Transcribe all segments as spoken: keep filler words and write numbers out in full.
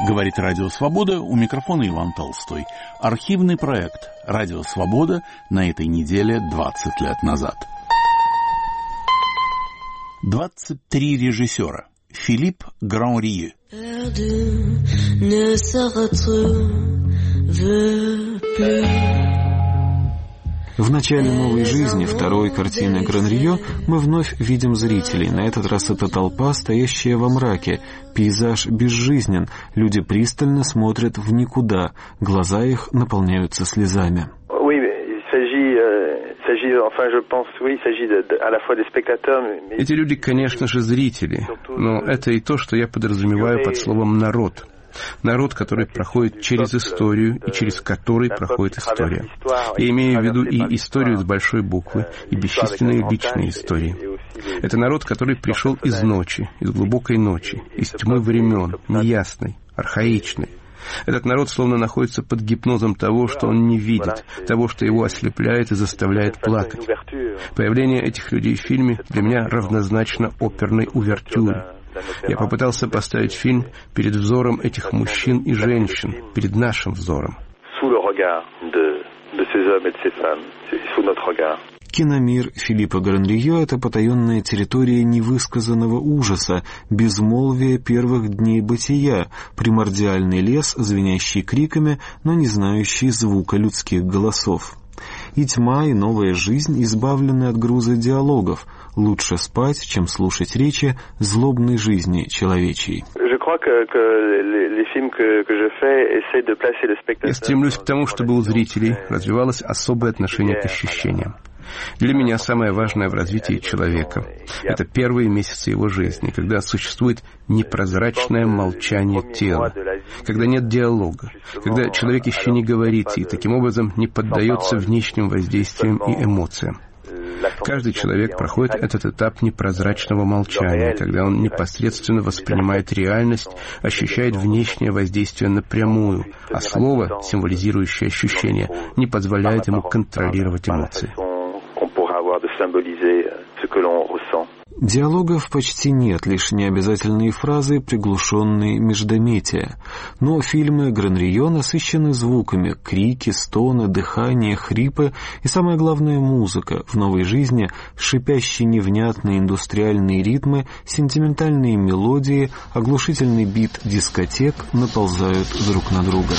Говорит Радио Свобода, у микрофона Иван Толстой. Архивный проект Радио Свобода на этой неделе двадцать лет назад. двадцать три режиссера. Филипп Гран-Рию. В начале новой жизни второй картины Гран-Рию мы вновь видим зрителей. На этот раз это толпа, стоящая во мраке. Пейзаж безжизнен, люди пристально смотрят в никуда, глаза их наполняются слезами. Эти люди, конечно же, зрители, но это и то, что я подразумеваю под словом «народ». Народ, который проходит через историю и через который проходит история. Я имею в виду и историю с большой буквы, и бесчисленные личные истории. Это народ, который пришел из ночи, из глубокой ночи, из тьмы времен, неясной, архаичной. Этот народ словно находится под гипнозом того, что он не видит, того, что его ослепляет и заставляет плакать. Появление этих людей в фильме для меня равнозначно оперной увертюре. Я попытался поставить фильм перед взором этих мужчин и женщин, перед нашим взором. Киномир Филиппа Гран-Рию — это потаенная территория невысказанного ужаса, безмолвия первых дней бытия, примордиальный лес, звенящий криками, но не знающий звука людских голосов. И тьма, и новая жизнь избавлены от груза диалогов. Лучше спать, чем слушать речи злобной жизни человечьей. Я стремлюсь к тому, чтобы у зрителей развивалось особое отношение к ощущениям. Для меня самое важное в развитии человека — это первые месяцы его жизни, когда существует непрозрачное молчание тела, когда нет диалога, когда человек еще не говорит и таким образом не поддается внешним воздействиям и эмоциям. Каждый человек проходит этот этап непрозрачного молчания, когда он непосредственно воспринимает реальность, ощущает внешнее воздействие напрямую, а слово, символизирующее ощущение, не позволяет ему контролировать эмоции. Диалогов почти нет, лишь необязательные фразы, приглушенные междометия. Но фильмы Гран-Рию насыщены звуками, крики, стоны, дыхание, хрипы и, самое главное, музыка. В новой жизни шипящие невнятные индустриальные ритмы, сентиментальные мелодии, оглушительный бит дискотек наползают друг на друга.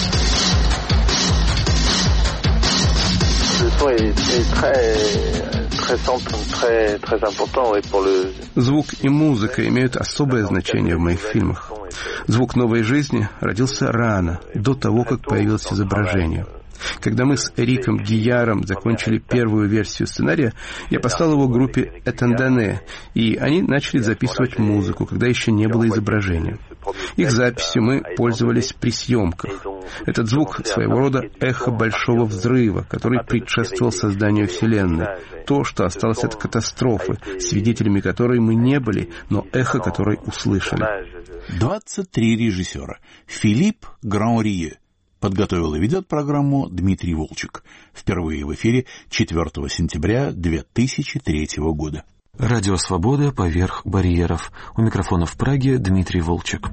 Звук и музыка имеют особое значение в моих фильмах. Звук новой жизни родился рано, до того, как появилось изображение. Когда мы с Эриком Гияром закончили первую версию сценария, я послал его группе «Этандане», и они начали записывать музыку, когда еще не было изображения. Их записью мы пользовались при съемках. Этот звук своего рода эхо большого взрыва, который предшествовал созданию Вселенной. То, что осталось от катастрофы, свидетелями которой мы не были, но эхо которой услышали. двадцать три режиссера. Филипп Гран-Рию. Подготовил и ведет программу Дмитрий Волчек. Впервые в эфире четвёртого сентября две тысячи третьего года. Радио «Свобода» поверх барьеров. У микрофона в Праге Дмитрий Волчек.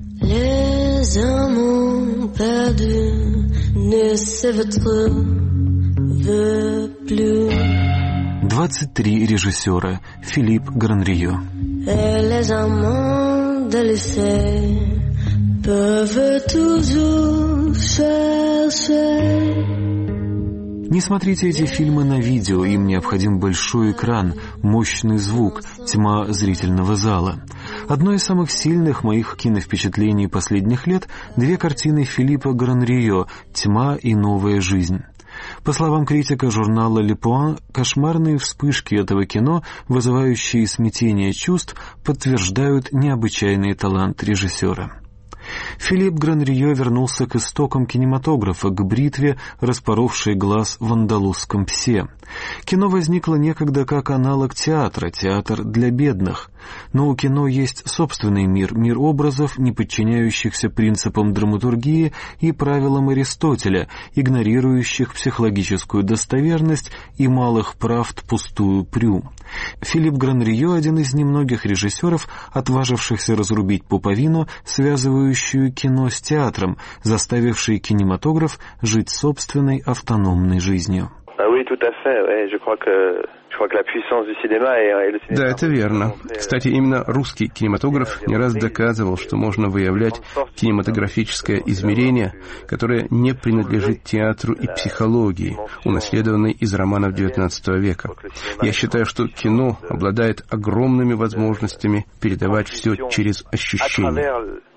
двадцать три режиссера. Филипп Гран-Рию. Не смотрите эти фильмы на видео, им необходим большой экран, мощный звук, тьма зрительного зала. Одно из самых сильных моих киновпечатлений последних лет — две картины Филиппа Гран-Рию «Тьма» и «Новая жизнь». По словам критика журнала «Le Point», кошмарные вспышки этого кино, вызывающие смятение чувств, подтверждают необычайный талант режиссера. Филипп Гран-Рию вернулся к истокам кинематографа, к бритве, распоровшей глаз в андалузском псе. Кино возникло некогда как аналог театра, театр для бедных. Но у кино есть собственный мир, мир образов, не подчиняющихся принципам драматургии и правилам Аристотеля, игнорирующих психологическую достоверность и малых правд пустую прю. Филипп Гран-Рию — один из немногих режиссеров, отважившихся разрубить пуповину, связывающую сливающую кино с театром, заставившей кинематограф жить собственной автономной жизнью. Да, это верно. Кстати, именно русский кинематограф не раз доказывал, что можно выявлять кинематографическое измерение, которое не принадлежит театру и психологии, унаследованной из романов девятнадцатого века. Я считаю, что кино обладает огромными возможностями передавать все через ощущение.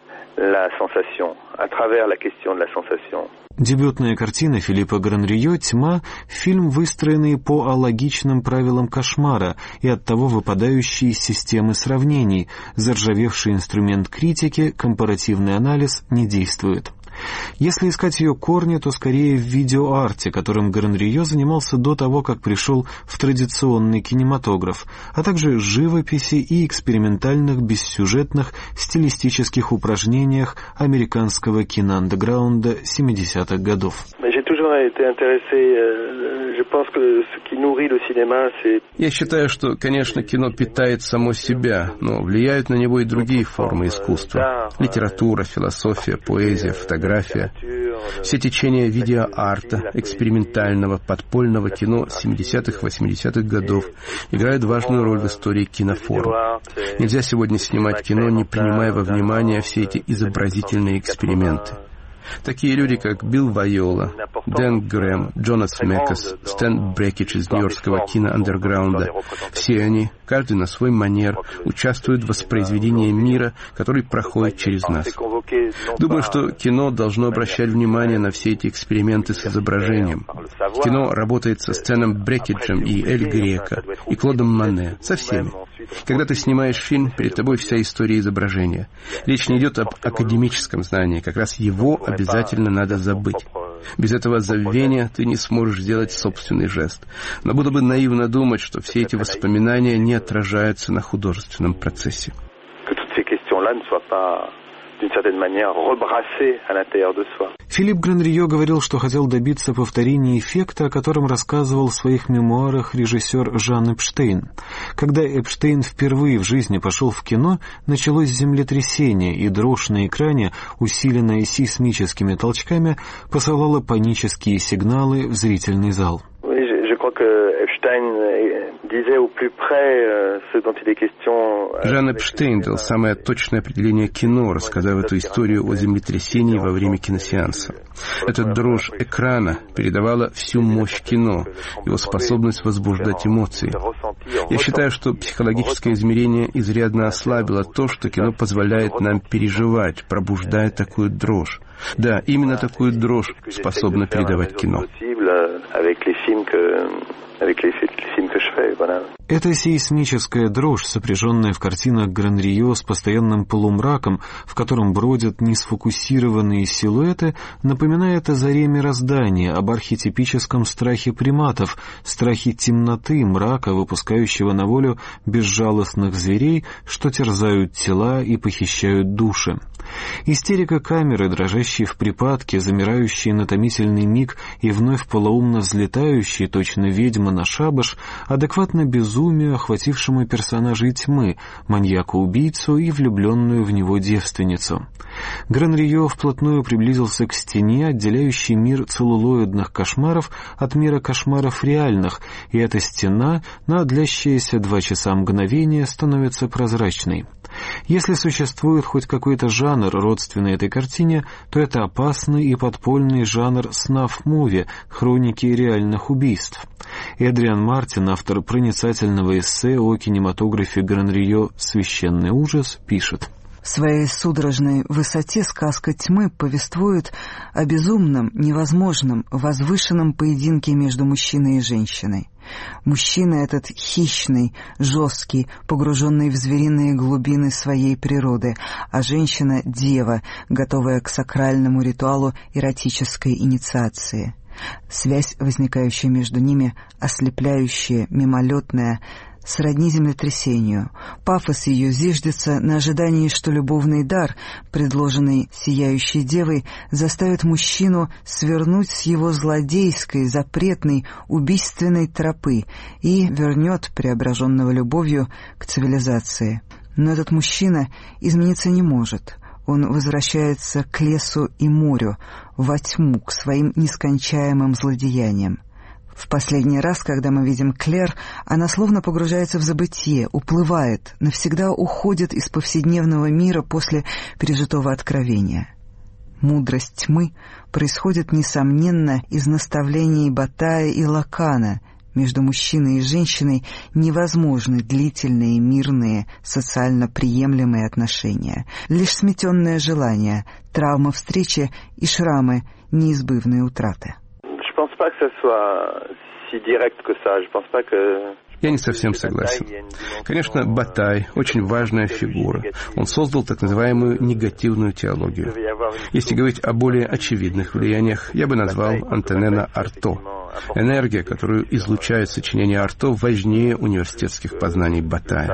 Дебютная картина Филиппа Гран-Рио «Тьма» — фильм, выстроенный по алогичным правилам кошмара и оттого выпадающий из системы сравнений. Заржавевший инструмент критики, компаративный анализ, не действует. Если искать ее корни, то скорее в видеоарте, которым Гран-Рио занимался до того, как пришел в традиционный кинематограф, а также живописи и экспериментальных бессюжетных стилистических упражнениях американского киноандеграунда семидесятых годов. Я считаю, что, конечно, кино питает само себя, но влияют на него и другие формы искусства. Литература, философия, поэзия, фотография. Все течения видеоарта, экспериментального, подпольного кино семидесятых-восьмидесятых годов играют важную роль в истории киноформ. Нельзя сегодня снимать кино, не принимая во внимание все эти изобразительные эксперименты. Такие люди, как Билл Вайола, Дэн Грэм, Джонас Мекас, Стэн Брекидж из нью-йоркского киноандерграунда, все они, каждый на свой манер, участвуют в воспроизведении мира, который проходит через нас. Думаю, что кино должно обращать внимание на все эти эксперименты с изображением. Кино работает со Стэном Брекиджем и Эль Греко, и Клодом Мане, со всеми. Когда ты снимаешь фильм, перед тобой вся история изображения. Речь не идет об академическом знании, как раз его обязательно надо забыть. Без этого забвения ты не сможешь сделать собственный жест. Но было бы наивно думать, что все эти воспоминания не отражаются на художественном процессе. Филипп Гран-Рио говорил, что хотел добиться повторения эффекта, о котором рассказывал в своих мемуарах режиссер Жан Эпштейн. Когда Эпштейн впервые в жизни пошел в кино, началось землетрясение, и дрожь на экране, усиленная сейсмическими толчками, посылала панические сигналы в зрительный зал. Жан Эпштейн дал самое точное определение кино, рассказав эту историю о землетрясении во время киносеанса. Эта дрожь экрана передавала всю мощь кино, его способность возбуждать эмоции. Я считаю, что психологическое измерение изрядно ослабило то, что кино позволяет нам переживать, пробуждая такую дрожь. Да, именно такую дрожь способно передавать кино. Эта сейсмическая дрожь, сопряженная в картинах Гран-Рио с постоянным полумраком, в котором бродят несфокусированные силуэты, напоминает о заре мироздания, об архетипическом страхе приматов, страхе темноты, мрака, выпускающего на волю безжалостных зверей, что терзают тела и похищают души. Истерика камеры, дрожащей в припадке, замирающей на томительный миг и вновь полоумно взлетающей, точно ведьма на шабаш, адекватно безумию, охватившему персонажей тьмы, маньяка-убийцу и влюбленную в него девственницу. Гран-Рио вплотную приблизился к стене, отделяющей мир целлулоидных кошмаров от мира кошмаров реальных, и эта стена на длящиеся два часа мгновения становится прозрачной. Если существует хоть какой-то жанр, родственный этой картине, то это опасный и подпольный жанр снаф-муви, хроники реальных убийств. Эдриан Мартин, автор проницательного эссе о кинематографе Гран-Рио «Священный ужас», пишет: В своей судорожной высоте сказка «Тьмы» повествует о безумном, невозможном, возвышенном поединке между мужчиной и женщиной. Мужчина этот хищный, жесткий, погруженный в звериные глубины своей природы, а женщина — дева, готовая к сакральному ритуалу эротической инициации. Связь, возникающая между ними, ослепляющая, мимолетная, сродни землетрясению. Пафос ее зиждется на ожидании, что любовный дар, предложенный сияющей девой, заставит мужчину свернуть с его злодейской, запретной, убийственной тропы и вернет преображенного любовью к цивилизации. Но этот мужчина измениться не может. он возвращается к лесу и морю, во тьму, к своим нескончаемым злодеяниям. В последний раз, когда мы видим Клэр, она словно погружается в забытье, уплывает, навсегда уходит из повседневного мира после пережитого откровения. Мудрость тьмы происходит, несомненно, из наставлений Батая и Лакана. Между мужчиной и женщиной невозможны длительные, мирные, социально приемлемые отношения. Лишь сметенное желание, травма встречи и шрамы неизбывной утраты. Я не совсем согласен. Конечно, Батай – очень важная фигура. Он создал так называемую негативную теологию. Если говорить о более очевидных влияниях, я бы назвал Антонена Арто. Энергия, которую излучает сочинение Арто, важнее университетских познаний Батая.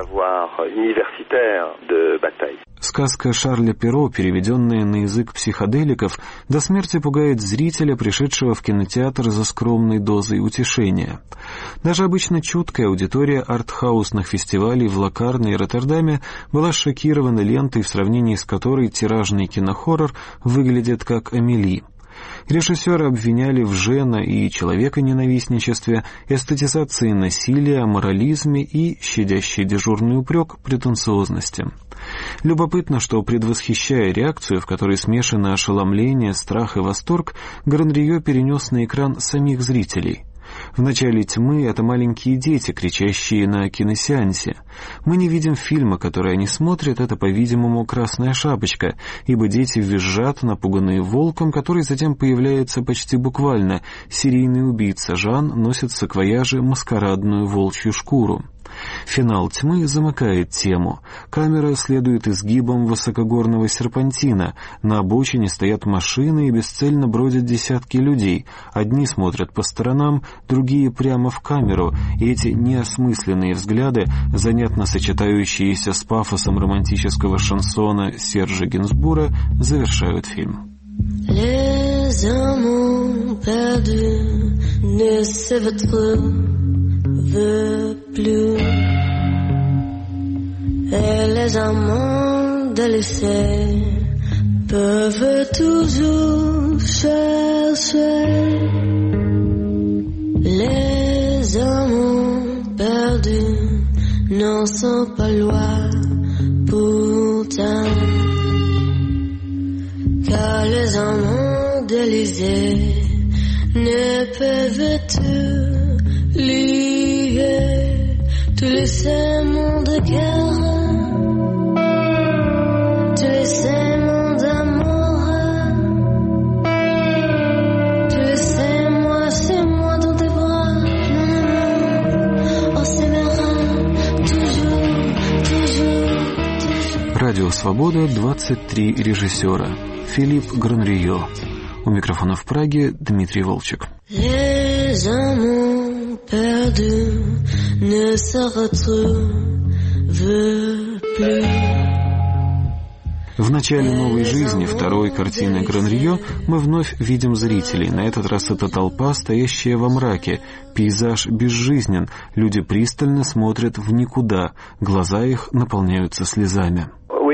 Сказка Шарля Перро, переведенная на язык психоделиков, до смерти пугает зрителя, пришедшего в кинотеатр за скромной дозой утешения. Даже обычно чуткая аудитория артхаусных фестивалей в Локарне и Роттердаме была шокирована лентой, в сравнении с которой тиражный кинохоррор выглядит как Амели. Режиссеры обвиняли в жена- и человеконенавистничестве, эстетизации насилия, морализме и, щадящий дежурный упрек, претенциозности. Любопытно, что, предвосхищая реакцию, в которой смешаны ошеломление, страх и восторг, Гранрийо перенес на экран самих зрителей. В начале «Тьмы» это маленькие дети, кричащие на киносеансе. Мы не видим фильма, который они смотрят, это, по-видимому, «Красная шапочка», ибо дети визжат, напуганные волком, который затем появляется почти буквально. Серийный убийца Жан носит в саквояже маскарадную волчью шкуру. Финал «Тьмы» замыкает тему. Камера следует изгибам высокогорного серпантина. На обочине стоят машины и бесцельно бродят десятки людей. Одни смотрят по сторонам, другие прямо в камеру, и эти неосмысленные взгляды, занятно сочетающиеся с пафосом романтического шансона Сержа Гинсбура, завершают фильм. Les amants perdus ne veut plus, et les amants délaissés peuvent toujours chercher. Les amants perdus n'en sont pas loin pourtant, car les amants délaissés ne peuvent lier tous les sémons de guerre, tous les sémons d'amour, tous les sémons, c'est moi dans tes bras, non, non, on s'aimera toujours, toujours, toujours. Радио Свобода, двадцать три режиссера. Филипп Гранрийо. У микрофона в Праге Дмитрий Волчек. Les amants perdus ne se retrouvent plus. В начале новой жизни второй картины Гранрийо мы вновь видим зрителей. На этот раз это толпа, стоящая во мраке. Пейзаж безжизнен, люди пристально смотрят в никуда, глаза их наполняются слезами.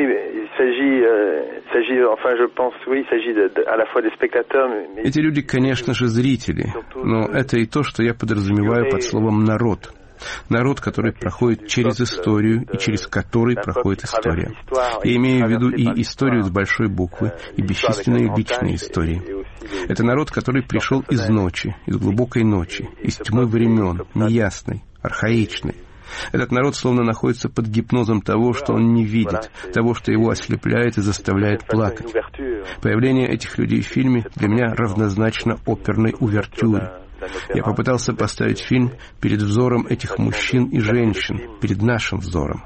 Эти люди, конечно же, зрители, но это и то, что я подразумеваю под словом «народ». Народ, который проходит через историю и через который проходит история. Я имею в виду и историю с большой буквы, и бесчисленные личные истории. Это народ, который пришел из ночи, из глубокой ночи, из тьмы времен, неясной, архаичной. Этот народ словно находится под гипнозом того, что он не видит, того, что его ослепляет и заставляет плакать. Появление этих людей в фильме для меня равнозначно оперной увертюре. Я попытался поставить фильм перед взором этих мужчин и женщин, перед нашим взором.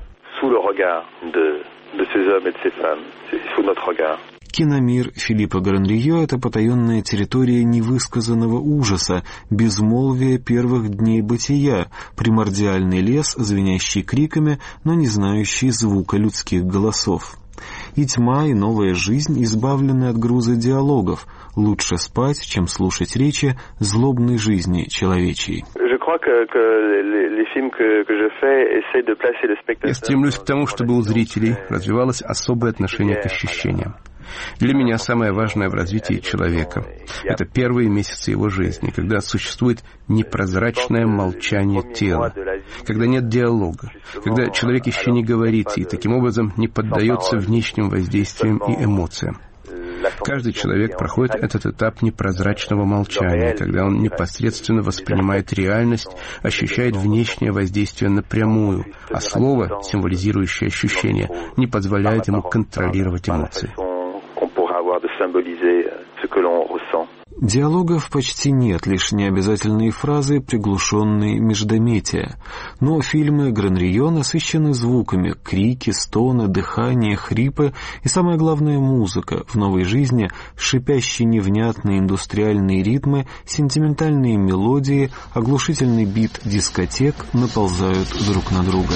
Киномир Филиппа Гранрийо — это потаенная территория невысказанного ужаса, безмолвия первых дней бытия, примордиальный лес, звенящий криками, но не знающий звука людских голосов. И тьма, и новая жизнь избавлены от груза диалогов. лучше спать, чем слушать речи злобной жизни человечьей. Я стремлюсь к тому, чтобы у зрителей развивалось особое отношение к ощущениям. Для меня самое важное в развитии человека — это первые месяцы его жизни, когда существует непрозрачное молчание тела, когда нет диалога, когда человек еще не говорит и таким образом не поддается внешним воздействиям и эмоциям. Каждый человек проходит этот этап непрозрачного молчания, когда он непосредственно воспринимает реальность, ощущает внешнее воздействие напрямую, а слово, символизирующее ощущение, не позволяет ему контролировать эмоции. Диалогов почти нет, лишь необязательные фразы, приглушенные междометия. Но фильмы Гранрийо насыщены звуками, крики, стоны, дыхание, хрипы и, самое главное, музыка. В новой жизни шипящие невнятные индустриальные ритмы, сентиментальные мелодии, оглушительный бит дискотек наползают друг на друга.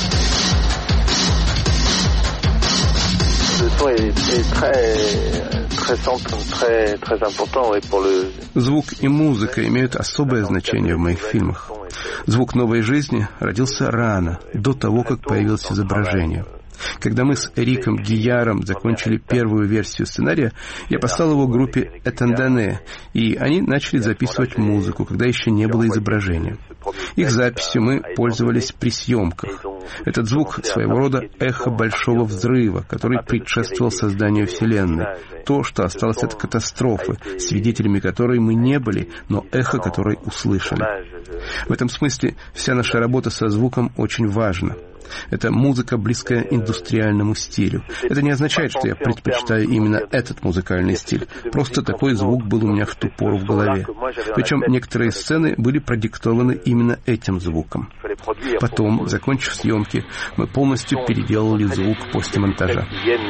Звук и музыка имеют особое значение в моих фильмах. Звук новой жизни родился рано, до того, как появилось изображение. Когда мы с Эриком Гияром закончили первую версию сценария, я послал его группе «Этандане», и они начали записывать музыку, когда еще не было изображения. Их записью мы пользовались при съемках. Этот звук своего рода эхо большого взрыва, который предшествовал созданию Вселенной. То, что осталось от катастрофы, свидетелями которой мы не были, но эхо которой услышали. В этом смысле вся наша работа со звуком очень важна. Это музыка, близкая индустриальному стилю. Это не означает, что я предпочитаю именно этот музыкальный стиль. Просто такой звук был у меня в ту пору в голове. Причем некоторые сцены были продиктованы именно этим звуком. Потом, закончив съемки, мы полностью переделали звук после монтажа.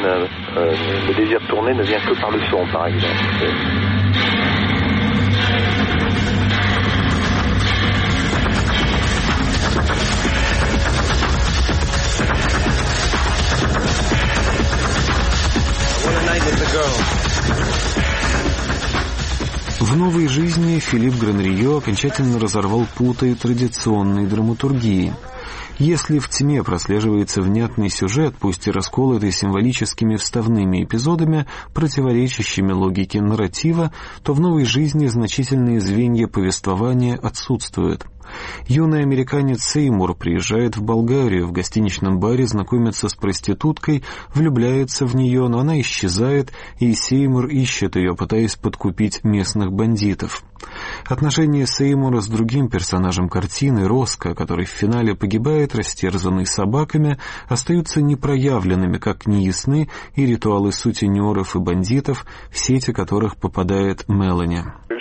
В новой жизни Филипп Гранрийо окончательно разорвал путы традиционной драматургии. Если в «Тьме» прослеживается внятный сюжет, пусть и расколотый символическими вставными эпизодами, противоречащими логике нарратива, то в новой жизни значительные звенья повествования отсутствуют. Юный американец Сеймур приезжает в Болгарию, в гостиничном баре знакомится с проституткой, влюбляется в нее, но она исчезает, и Сеймур ищет ее, пытаясь подкупить местных бандитов. Отношения Сеймура с другим персонажем картины, Роско, который в финале погибает, растерзанный собаками, остаются непроявленными, как неясны и ритуалы сутенеров и бандитов, в сети которых попадает Мелани.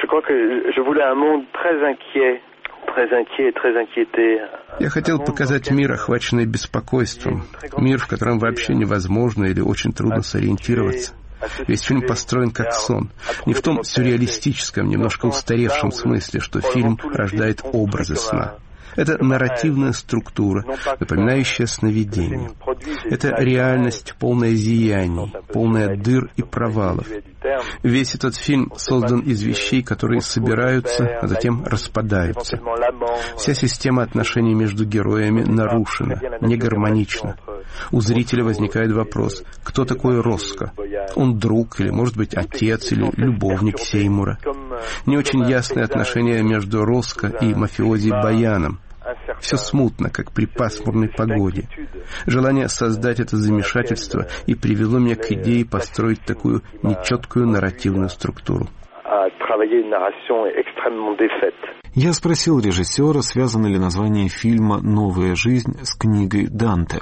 Я хотел показать мир, охваченный беспокойством. Мир, в котором вообще невозможно или очень трудно сориентироваться. Весь фильм построен как сон. Не в том сюрреалистическом, немножко устаревшем смысле, что фильм рождает образы сна. Это нарративная структура, напоминающая сновидение. Это реальность, полная зияний, полная дыр и провалов. Весь этот фильм создан из вещей, которые собираются, а затем распадаются. Вся система отношений между героями нарушена, не гармонична. У зрителя возникает вопрос, кто такой Роско? Он друг или, может быть, отец или любовник Сеймура? Не очень ясные отношения между Роско и мафиози Баяном. Все смутно, как при пасмурной погоде. Желание создать это замешательство и привело меня к идее построить такую нечеткую нарративную структуру. Я спросил режиссера, связано ли название фильма «Новая жизнь» с книгой Данте.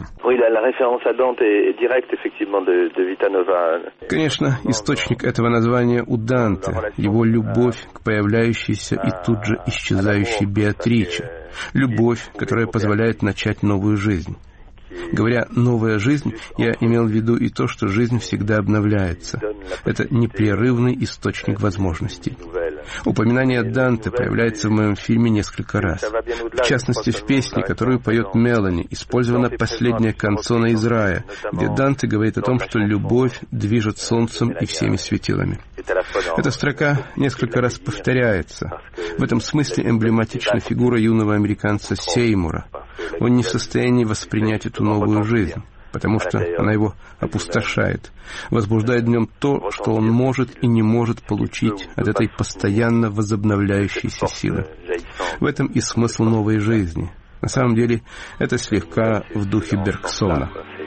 Конечно, источник этого названия у Данте, его любовь к появляющейся и тут же исчезающей Беатриче, любовь, которая позволяет начать новую жизнь. Говоря «новая жизнь», я имел в виду и то, что жизнь всегда обновляется. Это непрерывный источник возможностей. Упоминание Данте появляется в моем фильме несколько раз. В частности, в песне, которую поет Мелани, использована последняя канцона из рая, где Данте говорит о том, что любовь движет солнцем и всеми светилами. Эта строка несколько раз повторяется. В этом смысле эмблематична фигура юного американца Сеймура. Он не в состоянии воспринять эту новую жизнь, потому что она его опустошает, возбуждает в нем то, что он может и не может получить от этой постоянно возобновляющейся силы. В этом и смысл новой жизни. На самом деле, это слегка в духе Бергсона.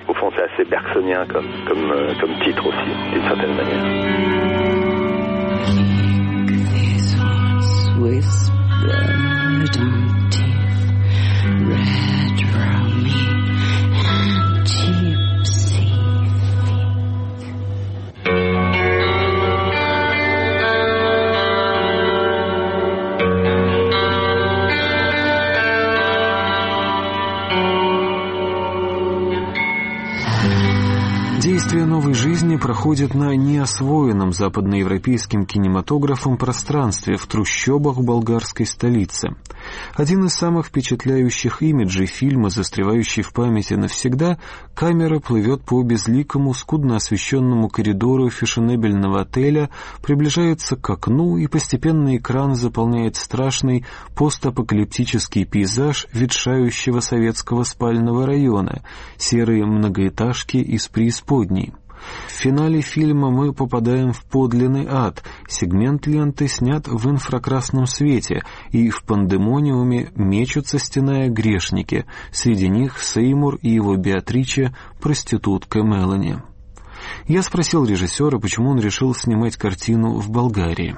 Действие новой жизни проходит на неосвоенном западноевропейским кинематографом пространстве в трущобах болгарской столицы. Один из самых впечатляющих имиджей фильма, застревающий в памяти навсегда, камера плывет по безликому, скудно освещенному коридору фешенебельного отеля, приближается к окну, и постепенно экран заполняет страшный постапокалиптический пейзаж ветшающего советского спального района, серые многоэтажки из преисподней. В финале фильма мы попадаем в подлинный ад. Сегмент ленты снят в инфракрасном свете, и в пандемониуме мечутся, стеная, грешники. Среди них Сеймур и его Беатриче, проститутка Мелани. Я спросил режиссера, почему он решил снимать картину в Болгарии.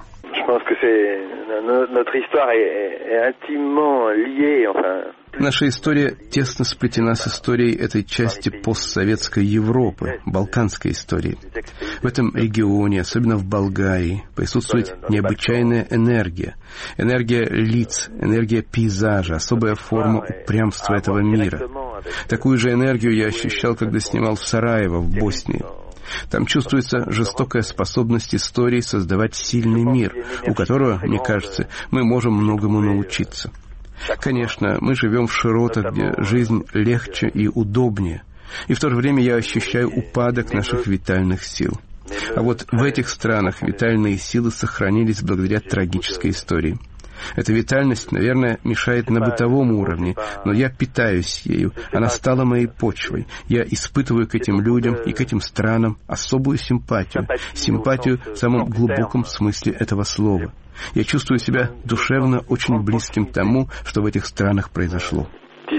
Наша история тесно сплетена с историей этой части постсоветской Европы, балканской истории. В этом регионе, особенно в Болгарии, присутствует необычайная энергия. Энергия лиц, энергия пейзажа, особая форма упрямства этого мира. Такую же энергию я ощущал, когда снимал в Сараево, в Боснии. Там чувствуется жестокая способность истории создавать сильный мир, у которого, мне кажется, мы можем многому научиться. Конечно, мы живем в широтах, где жизнь легче и удобнее, и в то же время я ощущаю упадок наших витальных сил. А вот в этих странах витальные силы сохранились благодаря трагической истории. Эта витальность, наверное, мешает на бытовом уровне, но я питаюсь ею, она стала моей почвой. Я испытываю к этим людям и к этим странам особую симпатию, симпатию в самом глубоком смысле этого слова. Я чувствую себя душевно очень близким тому, что в этих странах произошло.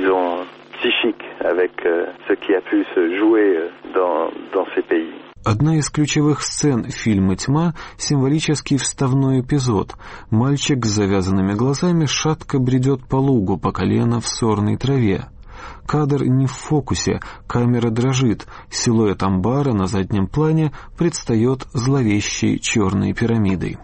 Одна из ключевых сцен фильма «Тьма» — символический вставной эпизод. Мальчик с завязанными глазами шатко бредет по лугу, по колено в сорной траве. Кадр не в фокусе, камера дрожит, силуэт амбара на заднем плане предстает зловещей черной пирамидой.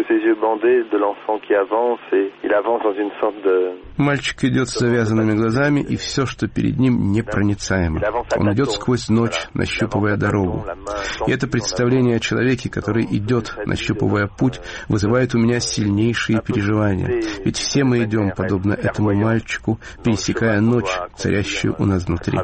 Мальчик идет с завязанными глазами, и все, что перед ним, непроницаемо. Он идет сквозь ночь, нащупывая дорогу. И это представление о человеке, который идет, нащупывая путь, вызывает у меня сильнейшие переживания. Ведь все мы идем, подобно этому мальчику, пересекая ночь, царящую у нас внутри.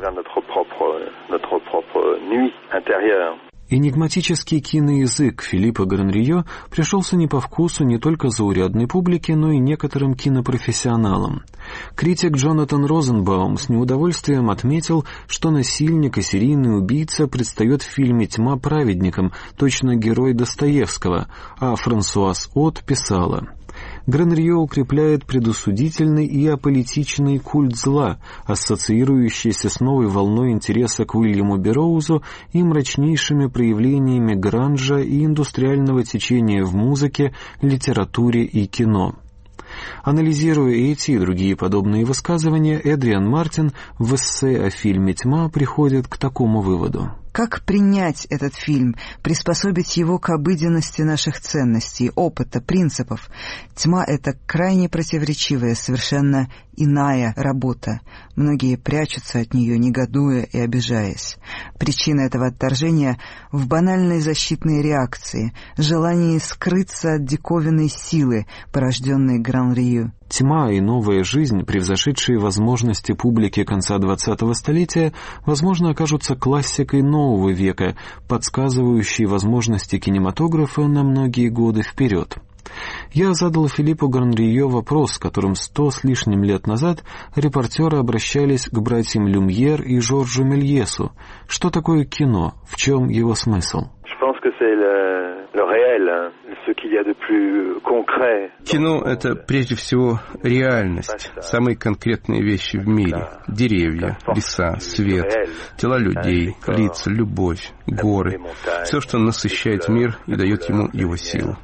Энигматический киноязык Филиппа Гранрийо пришелся не по вкусу не только заурядной публике, но и некоторым кинопрофессионалам. Критик Джонатан Розенбаум с неудовольствием отметил, что насильник и серийный убийца предстает в фильме «Тьма» праведником, точно герой Достоевского, а Франсуаз От писала: Гранрийо укрепляет предосудительный и аполитичный культ зла, ассоциирующийся с новой волной интереса к Уильяму Берроузу и мрачнейшими проявлениями гранжа и индустриального течения в музыке, литературе и кино. Анализируя эти и другие подобные высказывания, Эдриан Мартин в эссе о фильме «Тьма» приходит к такому выводу. Как принять этот фильм, приспособить его к обыденности наших ценностей, опыта, принципов? «Тьма» — это крайне противоречивая, совершенно иная работа. Многие прячутся от нее, негодуя и обижаясь. Причина этого отторжения в банальной защитной реакции, желании скрыться от диковинной силы, порожденной Гран-Рию. Тьма и новая жизнь, превзошедшие возможности публики конца двадцатого столетия, возможно, окажутся классикой нового века, подсказывающей возможности кинематографа на многие годы вперед. Я задал Филиппу Гран-Рио вопрос, с которым сто с лишним лет назад репортеры обращались к братьям Люмьер и Жоржу Мельесу. Что такое кино? В чем его смысл? Кино — это прежде всего реальность, самые конкретные вещи в мире. Деревья, леса, свет, тела людей, лица, любовь, горы. Все, что насыщает мир и дает ему его силу.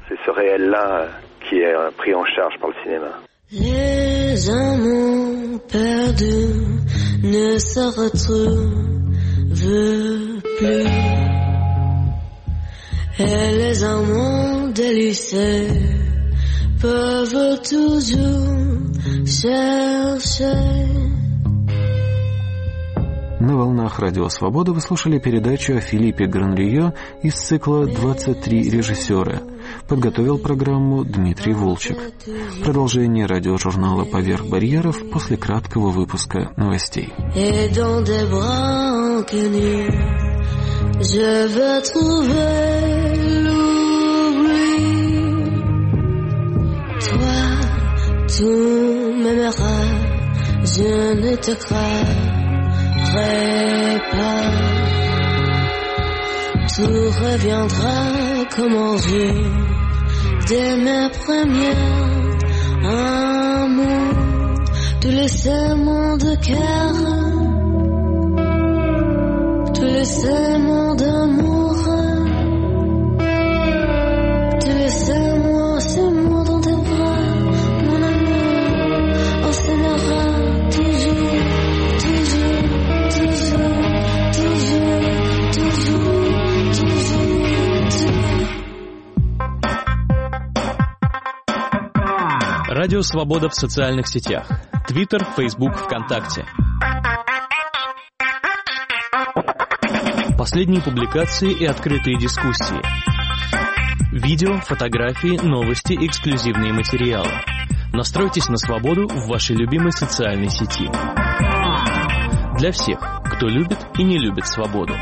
Les amants perdus ne se retrouvent plus. Et les amants délaissés peuvent toujours chercher. На волнах Радио Свобода вы слушали передачу о Филиппе Гран-Рио из цикла «двадцать три режиссера». Подготовил программу Дмитрий Волчек. Продолжение радиожурнала «Поверх барьеров» после краткого выпуска новостей. Je veux trouver l'oubli. Toi, tu m'aimeras, je ne te croirai pas. Tu reviendras comme un jour de mes premiers amours. Tu laissais mon cœur, tu laissais mon amour, tu laissais moi, c'est moi dans tes bras, mon amour, on s'aimera toujours, toujours, toujours, toujours, toujours, toujours, toujours. Радио Свобода в социальных сетях. Твиттер, Фейсбук, ВКонтакте. Последние публикации и открытые дискуссии. Видео, фотографии, новости, эксклюзивные материалы. Настройтесь на свободу в вашей любимой социальной сети. Для всех, кто любит и не любит свободу.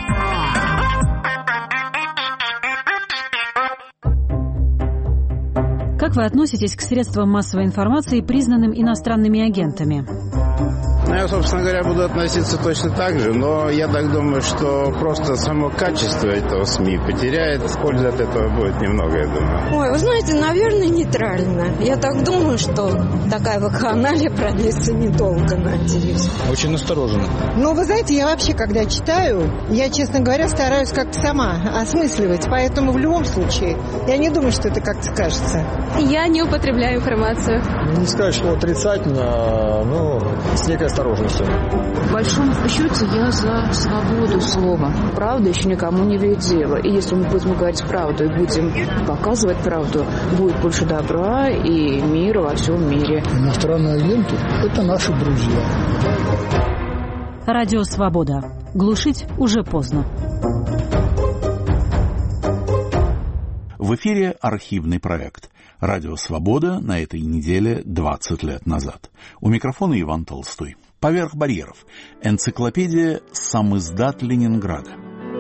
Как вы относитесь к средствам массовой информации, признанным иностранными агентами? Ну, я, собственно говоря, буду относиться точно так же, но я так думаю, что просто само качество этого СМИ потеряет, пользы от этого будет немного, я думаю. Ой, вы знаете, наверное, нейтрально. Я так думаю, что такая вакханалия продлится недолго, надеюсь. Очень настороженно. Ну, вы знаете, я вообще, когда читаю, я, честно говоря, стараюсь как-то сама осмысливать, поэтому в любом случае я не думаю, что это как-то скажется. Я не употребляю информацию. Не сказать, что отрицательно, но с некой осторожностью. В большом счете я за свободу слова. Правда еще никому не имеет дела. И если мы будем говорить правду и будем показывать правду, будет больше добра и мира во всем мире. Иностранные агенты – это наши друзья. Радио Свобода. Глушить уже поздно. В эфире архивный проект «Радио Свобода» на этой неделе двадцать лет назад. У микрофона Иван Толстой. «Поверх барьеров». Энциклопедия «Самиздат Ленинграда».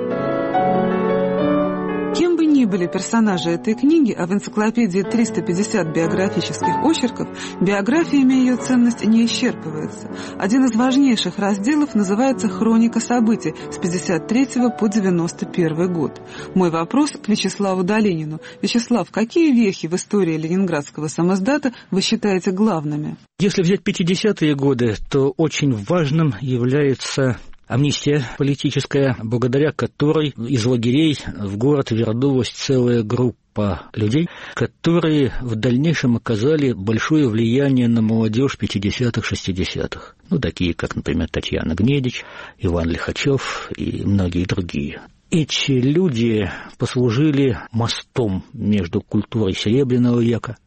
Кем бы ни были персонажи этой книги, а в энциклопедии триста пятьдесят биографических очерков, биографиями ее ценность не исчерпывается. Один из важнейших разделов называется «Хроника событий» с пятьдесят третьего по девяносто первый год. Мой вопрос к Вячеславу Долинину. Вячеслав, какие вехи в истории ленинградского самиздата вы считаете главными? Если взять пятидесятые годы, то очень важным является амнистия политическая, благодаря которой из лагерей в город вернулась целая группа людей, которые в дальнейшем оказали большое влияние на молодежь пятидесятых-шестидесятых. Ну, такие, как, например, Татьяна Гнедич, Иван Лихачев и многие другие. Эти люди послужили мостом между культурой Серебряного века,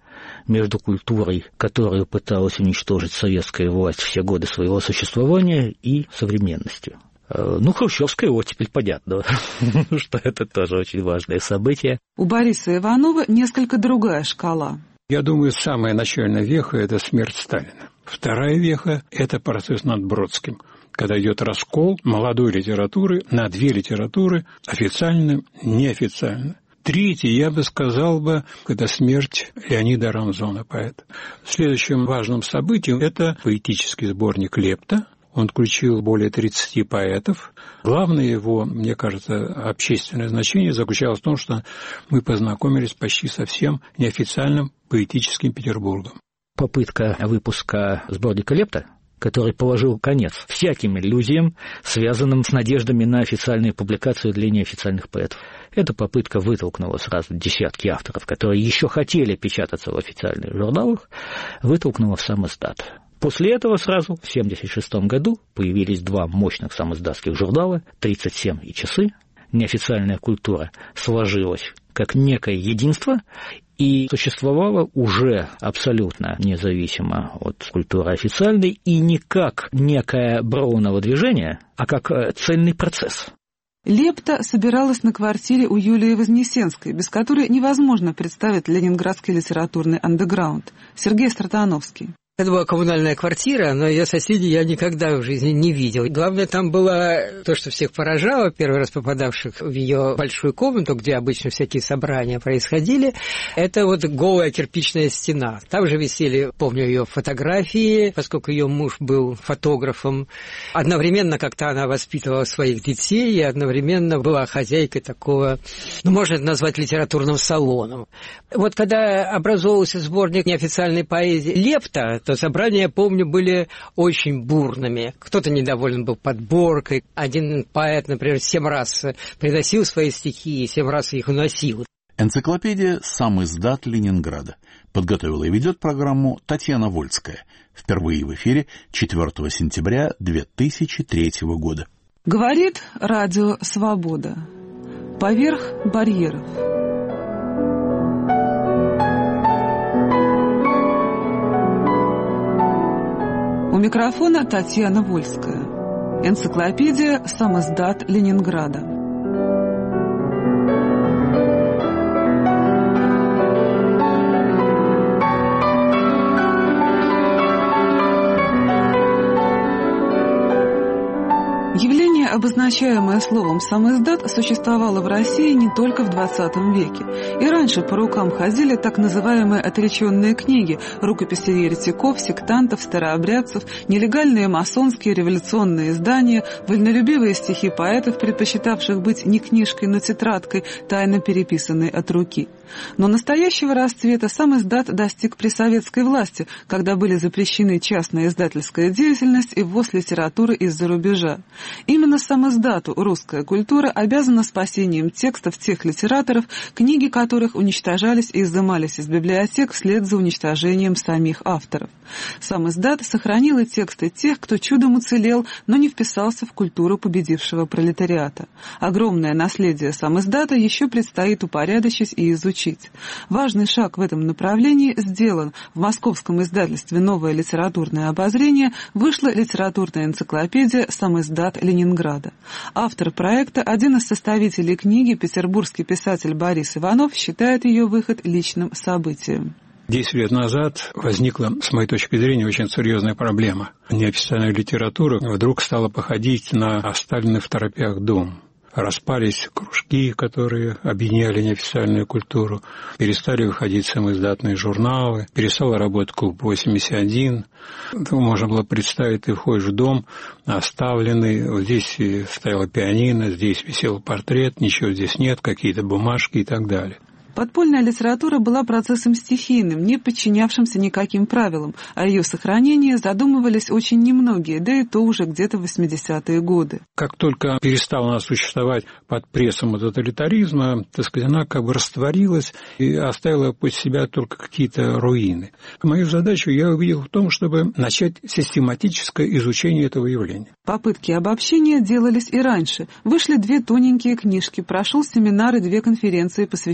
между культурой, которую пыталась уничтожить советская власть все годы своего существования, и современностью. Ну, хрущевская оттепель, понятно, что это тоже очень важное событие. У Бориса Иванова несколько другая шкала. Я думаю, самая начальная веха – это смерть Сталина. Вторая веха – это процесс над Бродским, когда идет раскол молодой литературы на две литературы – официально, неофициально. Третье, я бы сказал бы, это смерть Леонида Рамзона, поэта. Следующим важным событием – это поэтический сборник Лепта. Он включил более тридцати поэтов. Главное его, мне кажется, общественное значение заключалось в том, что мы познакомились почти со всем неофициальным поэтическим Петербургом. Попытка выпуска сборника Лепта, который положил конец всяким иллюзиям, связанным с надеждами на официальную публикацию для неофициальных поэтов. Эта попытка вытолкнула сразу десятки авторов, которые еще хотели печататься в официальных журналах, вытолкнула в сам издат. После этого сразу, в семьдесят шестом году, появились два мощных самоиздатских журнала «тридцать семь» и «Часы». Неофициальная культура сложилась как некое единство и существовала уже абсолютно независимо от культуры официальной и не как некое Броуново движение, а как цельный процесс. Лепта собиралась на квартире у Юлии Вознесенской, без которой невозможно представить ленинградский литературный андеграунд. Сергей Стратановский. Это была коммунальная квартира, но ее соседей я никогда в жизни не видел. Главное, там было то, что всех поражало, первый раз попадавших в ее большую комнату, где обычно всякие собрания происходили, это вот голая кирпичная стена. Там же висели, помню, ее фотографии, поскольку ее муж был фотографом. Одновременно как-то она воспитывала своих детей и одновременно была хозяйкой такого, ну, можно это назвать литературным салоном. Вот когда образовался сборник неофициальной поэзии «Лепта», то собрания, я помню, были очень бурными. Кто-то недоволен был подборкой. Один поэт, например, семь раз приносил свои стихи и семь раз их уносил. Энциклопедия «Сам издат Ленинграда». Подготовила и ведет программу Татьяна Вольская. Впервые в эфире четвёртого сентября две тысячи третьего года. Говорит радио «Свобода». Поверх барьеров. У микрофона Татьяна Вольская. Энциклопедия «Сам издат Ленинграда». Явление, обозначаемое словом «самоиздат», существовало в России не только в двадцатом веке. И раньше по рукам ходили так называемые отреченные книги, рукописи еретиков, сектантов, старообрядцев, нелегальные масонские революционные издания, вольнолюбивые стихи поэтов, предпочитавших быть не книжкой, но тетрадкой, тайно переписанной от руки. Но настоящего расцвета сам издат достиг при советской власти, когда были запрещены частная издательская деятельность и ввоз литературы из-за рубежа. Именно сам издату русская культура обязана спасением текстов тех литераторов, книги которых уничтожались и изымались из библиотек вслед за уничтожением самих авторов. Сам издат сохранил и тексты тех, кто чудом уцелел, но не вписался в культуру победившего пролетариата. Огромное наследие сам издата еще предстоит упорядочить и изучить. Важный шаг в этом направлении сделан. В московском издательстве «Новое литературное обозрение» вышла литературная энциклопедия «Сам издат Ленинграда». Автор проекта, один из составителей книги, петербургский писатель Борис Иванов, считает ее выход личным событием. Десять лет назад возникла, с моей точки зрения, очень серьезная проблема. Неофициальная литература вдруг стала походить на оставленный в торопях дом. Распались кружки, которые объединяли неофициальную культуру, перестали выходить самоиздатные журналы, перестал работать клуб восемьдесят один. Можно было представить, ты входишь в дом, оставленный, вот здесь стояла пианино, здесь висел портрет, ничего здесь нет, какие-то бумажки и так далее. Подпольная литература была процессом стихийным, не подчинявшимся никаким правилам, о ее сохранении задумывались очень немногие, да и то уже где-то в восьмидесятые годы. Как только перестала она существовать под прессом тоталитаризма, так сказать, она как бы растворилась и оставила после себя только какие-то руины. Мою задачу я увидел в том, чтобы начать систематическое изучение этого явления. Попытки обобщения делались и раньше. Вышли две тоненькие книжки, прошел семинар и две конференции, посвященные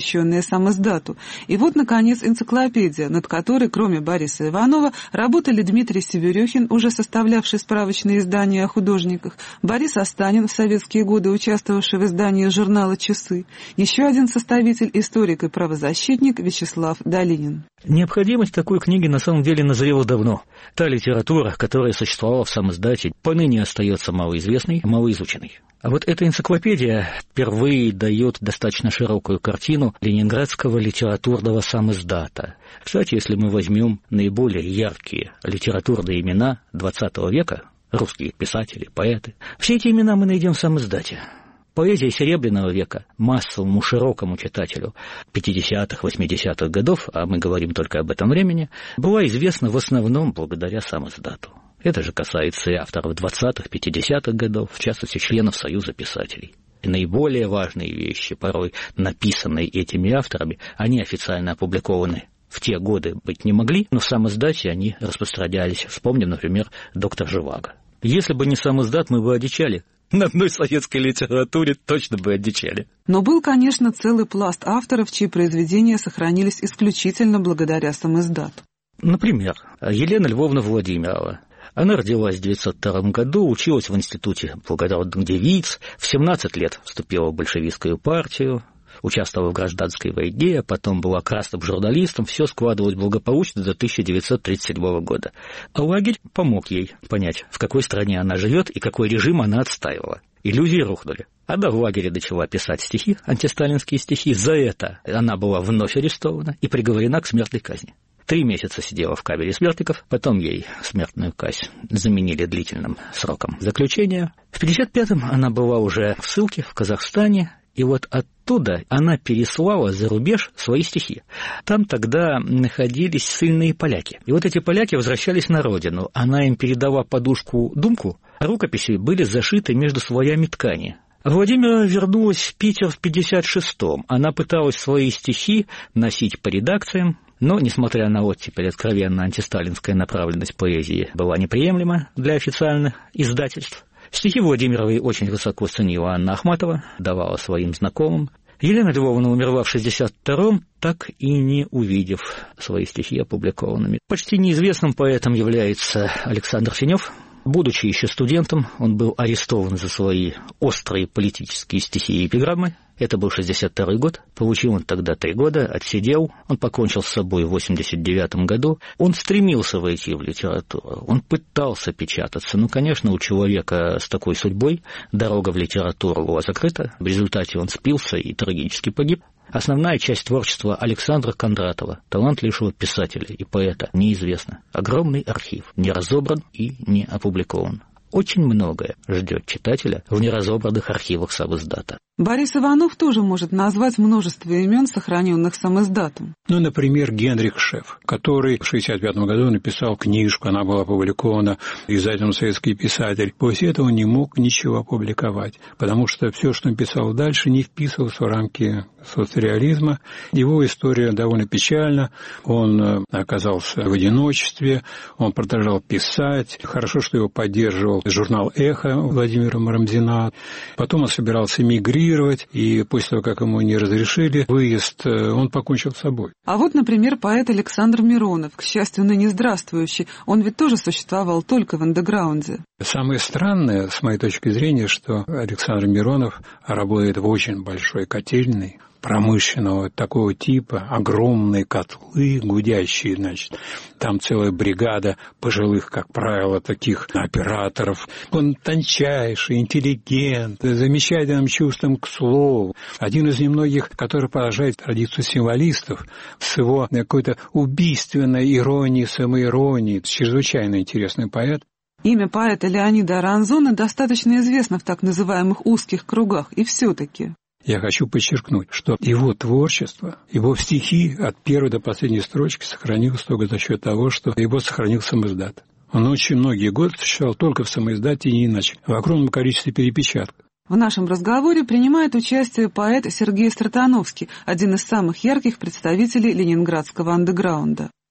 самиздату. И вот, наконец, энциклопедия, над которой, кроме Бориса Иванова, работали Дмитрий Северюхин, уже составлявший справочные издания о художниках, Борис Останин, в советские годы участвовавший в издании журнала «Часы», еще один составитель, историк и правозащитник Вячеслав Долинин. Необходимость такой книги на самом деле назрела давно. Та литература, которая существовала в самиздате, поныне остается малоизвестной, малоизученной. А вот эта энциклопедия впервые дает достаточно широкую картину ленинградского литературного самиздата. Кстати, если мы возьмем наиболее яркие литературные имена двадцатого века, русские писатели, поэты, все эти имена мы найдем в самиздате. Поэзия Серебряного века массовому, широкому читателю пятидесятых, восьмидесятых годов, а мы говорим только об этом времени, была известна в основном благодаря самиздату. Это же касается и авторов двадцатых, пятидесятых годов, в частности, членов Союза писателей. И наиболее важные вещи, порой написанные этими авторами, они официально опубликованы в те годы быть не могли, но в самиздате они распространялись. Вспомним, например, «Доктор Живаго». Если бы не самиздат, мы бы одичали. На одной советской литературе точно бы одичали. Но был, конечно, целый пласт авторов, чьи произведения сохранились исключительно благодаря самиздату. Например, Елена Львовна Владимирова. Она родилась в девятьсот втором году, училась в Институте благородных девиц, в семнадцать лет вступила в большевистскую партию, участвовала в гражданской войне, потом была красным журналистом, все складывалось благополучно до тысяча девятьсот тридцать седьмого года. А лагерь помог ей понять, в какой стране она живет и какой режим она отстаивала. Иллюзии рухнули. Она в лагере начала писать стихи, антисталинские стихи. За это она была вновь арестована и приговорена к смертной казни. Три месяца сидела в камере смертников, потом ей смертную казнь заменили длительным сроком заключения. В пятьдесят пятом она была уже в ссылке в Казахстане, и вот оттуда она переслала за рубеж свои стихи. Там тогда находились ссыльные поляки. И вот эти поляки возвращались на родину. Она им передала подушку-думку, а рукописи были зашиты между слоями ткани. Владимира вернулась в Питер в пятьдесят шестом. Она пыталась свои стихи носить по редакциям, но, несмотря на оттепель, откровенно антисталинская направленность поэзии была неприемлема для официальных издательств. Стихи Владимировой очень высоко ценила Анна Ахматова, давала своим знакомым. Елена Львовна умерла в шестьдесят втором, так и не увидев свои стихи опубликованными. Почти неизвестным поэтом является Александр Синев. Будучи еще студентом, он был арестован за свои острые политические стихи и эпиграммы. Это был шестьдесят второй год. Получил он тогда три года, отсидел. Он покончил с собой в восемьдесят девятом году. Он стремился войти в литературу. Он пытался печататься. Ну, конечно, у человека с такой судьбой дорога в литературу была закрыта. В результате он спился и трагически погиб. Основная часть творчества Александра Кондратова, талантливого писателя и поэта, неизвестна. Огромный архив, не разобран и не опубликован. Очень многое ждет читателя в неразобранных архивах самиздата. Борис Иванов тоже может назвать множество имен, сохраненных самиздатом. Ну, например, Генрих Шеф, который в шестьдесят пятом году написал книжку, она была опубликована издателем «Советский писатель». После этого не мог ничего опубликовать, потому что все, что он писал дальше, не вписывалось в рамки соцреализма. Его история довольно печальна. Он оказался в одиночестве, он продолжал писать. Хорошо, что его поддерживал журнал «Эхо» Владимира Марамзина. Потом он собирался мигрировать, и после того, как ему не разрешили выезд, он покончил с собой. А вот, например, поэт Александр Миронов, к счастью, ныне здравствующий, он ведь тоже существовал только в андеграунде. Самое странное, с моей точки зрения, что Александр Миронов работает в очень большой котельной, промышленного такого типа, огромные котлы гудящие, значит, там целая бригада пожилых, как правило, таких операторов. Он тончайший, интеллигент, с замечательным чувством к слову. Один из немногих, который поражает традицию символистов с его какой-то убийственной иронией, самоиронией. Чрезвычайно интересный поэт. Имя поэта Леонида Аранзона достаточно известно в так называемых узких кругах, и все-таки... Я хочу подчеркнуть, что его творчество, его стихи от первой до последней строчки сохранилось только за счет того, что его сохранил самиздат. Он очень многие годы существовал только в самиздате и не иначе, в огромном количестве перепечаток. В нашем разговоре принимает участие поэт Сергей Стратановский, один из самых ярких представителей ленинградского андеграунда.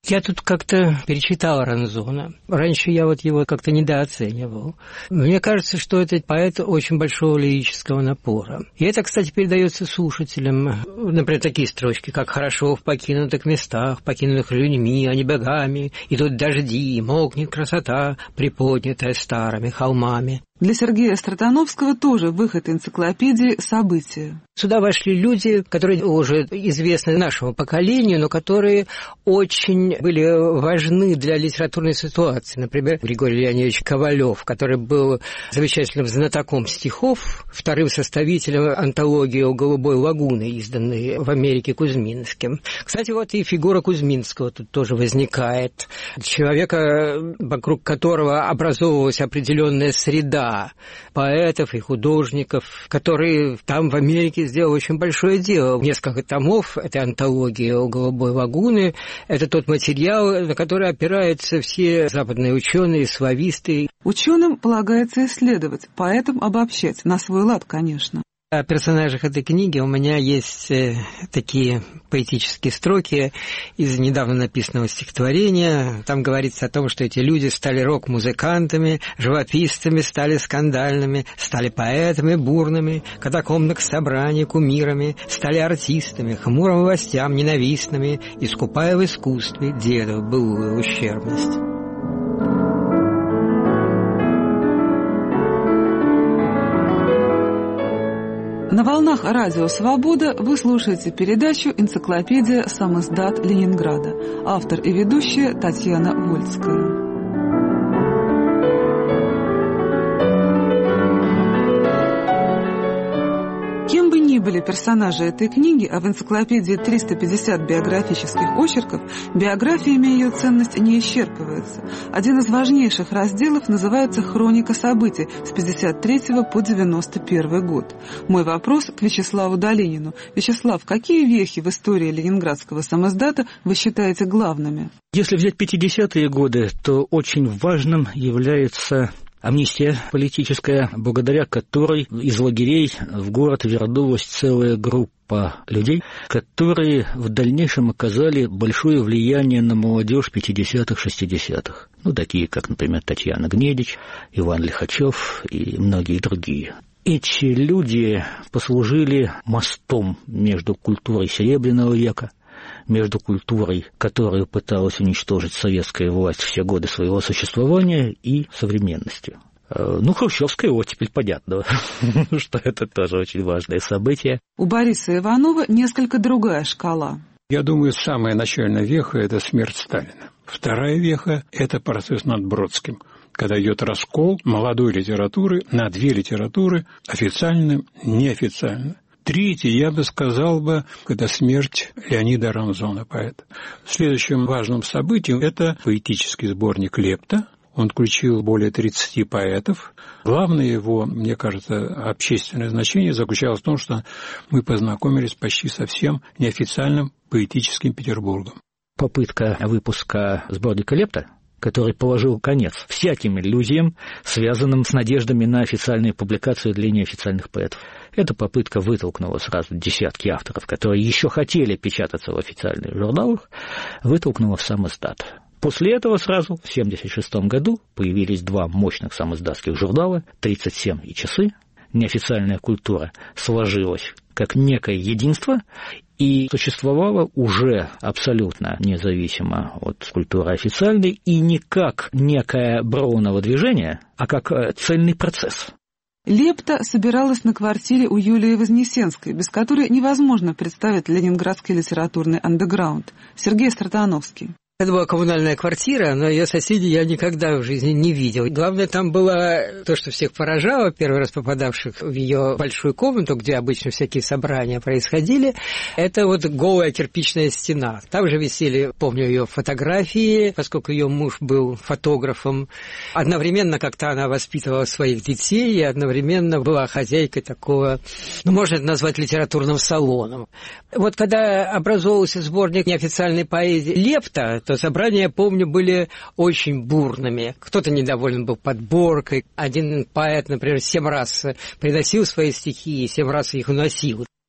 Я тут как-то перечитал Ранзона. Раньше я вот его как-то недооценивал. Мне кажется, что это поэт очень большого лирического напора. И это, кстати, передается слушателям. Например, такие строчки, как «Хорошо в покинутых местах, покинутых людьми, а не богами, идут дожди, мокнет красота, приподнятая старыми холмами». Для Сергея Стратановского тоже выход энциклопедии «События». Сюда вошли люди, которые уже известны нашему поколению, но которые очень были важны для литературной ситуации. Например, Григорий Леонидович Ковалев, который был замечательным знатоком стихов, вторым составителем антологии «У голубой лагуны», изданной в Америке Кузьминским. Кстати, вот и фигура Кузьминского тут тоже возникает. Человека, вокруг которого образовывалась определенная среда поэтов и художников, которые там в Америке сделали очень большое дело. Несколько томов этой антологии «У голубой лагуны» — это тот материал, на который опираются все западные ученые, слависты. Ученым полагается исследовать, поэтам обобщать, на свой лад, конечно. О персонажах этой книги у меня есть такие поэтические строки из недавно написанного стихотворения. Там говорится о том, что эти люди стали рок-музыкантами, живописцами, стали скандальными, стали поэтами бурными, катакомных собраний кумирами, стали артистами, хмурым властям ненавистными, искупая в искусстве дедов былую ущербность. На волнах радио «Свобода» вы слушаете передачу «Энциклопедия самиздат Ленинграда». Автор и ведущая Татьяна Вольская. Кем бы ни были персонажи этой книги, а в энциклопедии триста пятьдесят биографических очерков, биографиями ее ценность не исчерпывается. Один из важнейших разделов называется «Хроника событий» с пятьдесят третьего по девяносто первый год. Мой вопрос к Вячеславу Долинину. Вячеслав, какие вехи в истории ленинградского самиздата вы считаете главными? Если взять пятидесятые годы, то очень важным является амнистия политическая, благодаря которой из лагерей в город вернулась целая группа людей, которые в дальнейшем оказали большое влияние на молодежь пятидесятых-шестидесятых. Ну, такие, как, например, Татьяна Гнедич, Иван Лихачев и многие другие. Эти люди послужили мостом между культурой Серебряного века, между культурой, которую пыталась уничтожить советская власть все годы своего существования, и современностью. Ну, хрущевская оттепель, понятно, что это тоже очень важное событие. У Бориса Иванова несколько другая шкала. Я думаю, самая начальная веха – это смерть Сталина. Вторая веха – это процесс над Бродским, когда идет раскол молодой литературы на две литературы – официально, неофициально. Третье, я бы сказал бы, это смерть Леонида Ранзона, поэта. Следующим важным событием это поэтический сборник «Лепта». Он включил более тридцати поэтов. Главное его, мне кажется, общественное значение заключалось в том, что мы познакомились почти со всем неофициальным поэтическим Петербургом. Попытка выпуска сборника «Лепта», который положил конец всяким иллюзиям, связанным с надеждами на официальную публикацию для неофициальных поэтов. Эта попытка вытолкнула сразу десятки авторов, которые еще хотели печататься в официальных журналах, вытолкнула в самиздат. После этого сразу, в семьдесят шестом году, появились два мощных самиздатских журнала «тридцать семь» и «Часы». Неофициальная культура сложилась как некое единство и существовала уже абсолютно независимо от культуры официальной и не как некое Броуново движение, а как цельный процесс. Лепта собиралась на квартире у Юлии Вознесенской, без которой невозможно представить ленинградский литературный андеграунд. Сергей Стратановский. Это была коммунальная квартира, но ее соседей я никогда в жизни не видел. Главное, там было то, что всех поражало, первый раз попадавших в ее большую комнату, где обычно всякие собрания происходили, это вот голая кирпичная стена. Там же висели, помню, ее фотографии, поскольку ее муж был фотографом. Одновременно как-то она воспитывала своих детей и одновременно была хозяйкой такого, ну, можно это назвать литературным салоном. Вот когда образовался сборник неофициальной поэзии «Лепта», то собрания, я помню, были очень бурными. Кто-то недоволен был подборкой. Один поэт, например, семь раз приносил свои стихи и семь раз их уносил.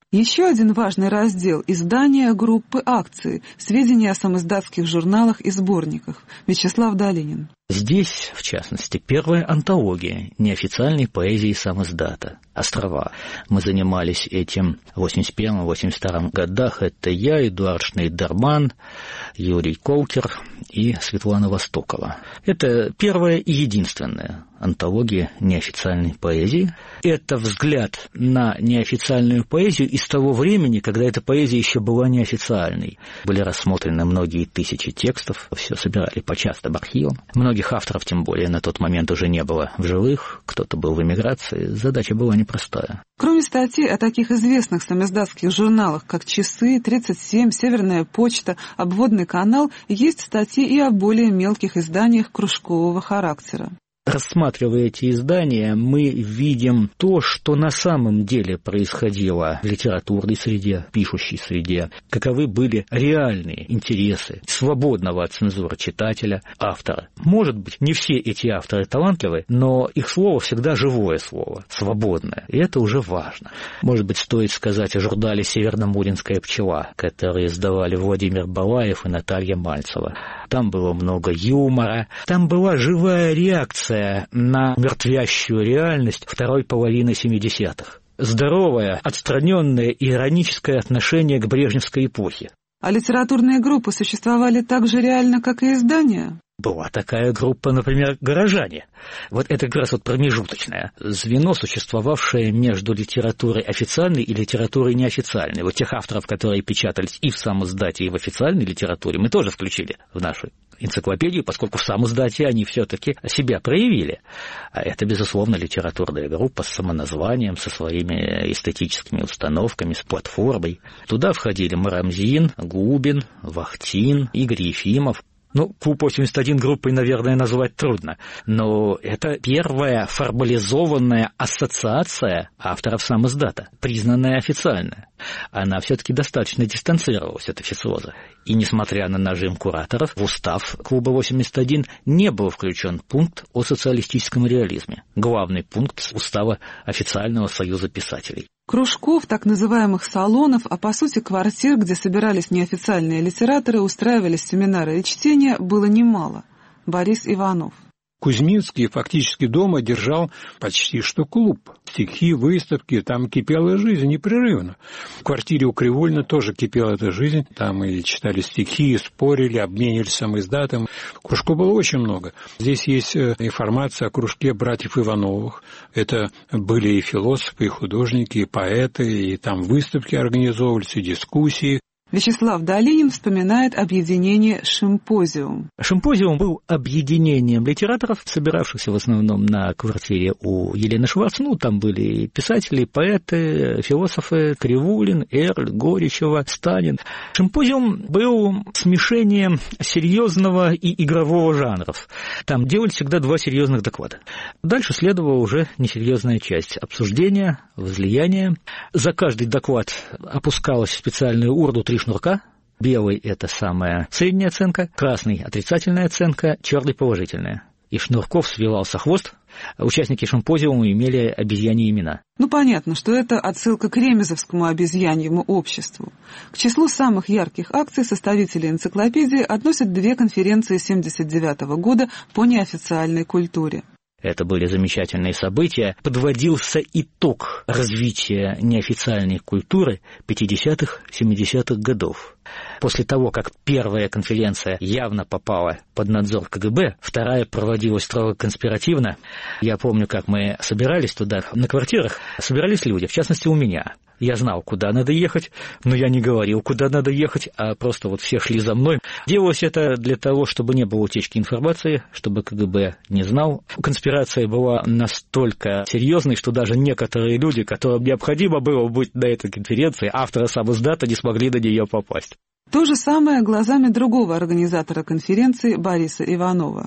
Еще один важный раздел – издания группы акций, сведения о самиздатских журналах и сборниках. Вячеслав Долинин. Здесь, в частности, первая антология неофициальной поэзии самиздата «Острова». Мы занимались этим в восемьдесят первом — восемьдесят втором годах. Это я, Эдуард Шнейдерман, Юрий Колкер и Светлана Востокова. Это первая и единственная антология неофициальной поэзии. Это взгляд на неофициальную поэзию из того времени, когда эта поэзия еще была неофициальной. Были рассмотрены многие тысячи текстов, все собирали по частым архивам. Многих авторов, тем более, на тот момент уже не было в живых, кто-то был в эмиграции. Задача была непростая. Кроме статей о таких известных самиздатских журналах, как «Часы», «тридцать семь», «Северная почта», «Обводный канал», есть статьи и о более мелких изданиях кружкового характера. Рассматривая эти издания, мы видим то, что на самом деле происходило в литературной среде, пишущей среде, каковы были реальные интересы свободного от цензуры читателя, автора. Может быть, не все эти авторы талантливы, но их слово всегда живое слово, свободное, и это уже важно. Может быть, стоит сказать о журнале «Северно-Муринская пчела», который издавали Владимир Балаев и Наталья Мальцева. Там было много юмора, там была живая реакция на мертвящую реальность второй половины семидесятых. Здоровое, отстраненное и ироническое отношение к брежневской эпохе. А литературные группы существовали так же реально, как и издания? Была такая группа, например, «Горожане». Вот это как раз вот промежуточное звено, существовавшее между литературой официальной и литературой неофициальной. Вот тех авторов, которые печатались и в самиздате, и в официальной литературе, мы тоже включили в нашу энциклопедию, поскольку в самиздате они все-таки себя проявили. А это, безусловно, литературная группа с самоназванием, со своими эстетическими установками, с платформой. Туда входили Марамзин, Губин, Вахтин, Игорь Ефимов. Ну, Клуб восемьдесят один группой, наверное, назвать трудно, но это первая формализованная ассоциация авторов самиздата, признанная официально. Она все-таки достаточно дистанцировалась от официоза. И, несмотря на нажим кураторов, в устав Клуба восемьдесят один не был включен пункт о социалистическом реализме, главный пункт устава официального союза писателей. Кружков, так называемых салонов, а по сути квартир, где собирались неофициальные литераторы, устраивались семинары и чтения, было немало. Борис Иванов. Кузьминский фактически дома держал почти что клуб. Стихи, выставки, там кипела жизнь непрерывно. В квартире у Кривульна тоже кипела эта жизнь. Там и читали стихи, и спорили, обменивались самиздатом. Кружков было очень много. Здесь есть информация о кружке братьев Ивановых. Это были и философы, и художники, и поэты, и там выставки организовывались, и дискуссии. Вячеслав Долинин вспоминает объединение «Шимпозиум». «Шимпозиум» был объединением литераторов, собиравшихся в основном на квартире у Елены Шварц. Ну, там были писатели, поэты, философы: Кривулин, Эрль, Горичева, Станин. «Шимпозиум» был смешением серьезного и игрового жанров. Там делали всегда два серьезных доклада. Дальше следовала уже несерьезная часть обсуждения, возлияния. За каждый доклад опускалась в специальную урну три шнурка. Белый – это самая средняя оценка, красный – отрицательная оценка, черный – положительная. И шнурков свивался хвост. Участники шимпозиума имели обезьяньи имена. Ну, понятно, что это отсылка к ремезовскому обезьяньему обществу. К числу самых ярких акций составители энциклопедии относят две конференции семьдесят девятого года по неофициальной культуре. Это были замечательные события. Подводился итог развития неофициальной культуры пятидесятых-семидесятых годов. После того, как первая конференция явно попала под надзор ка гэ бэ, вторая проводилась строго конспиративно. Я помню, как мы собирались туда, на квартирах собирались люди, в частности, у меня. Я знал, куда надо ехать, но я не говорил, куда надо ехать, а просто вот все шли за мной. Делалось это для того, чтобы не было утечки информации, чтобы ка гэ бэ не знал. Конспирация была настолько серьезной, что даже некоторые люди, которым необходимо было быть на этой конференции, авторы самиздата, не смогли на нее попасть. То же самое глазами другого организатора конференции Бориса Иванова.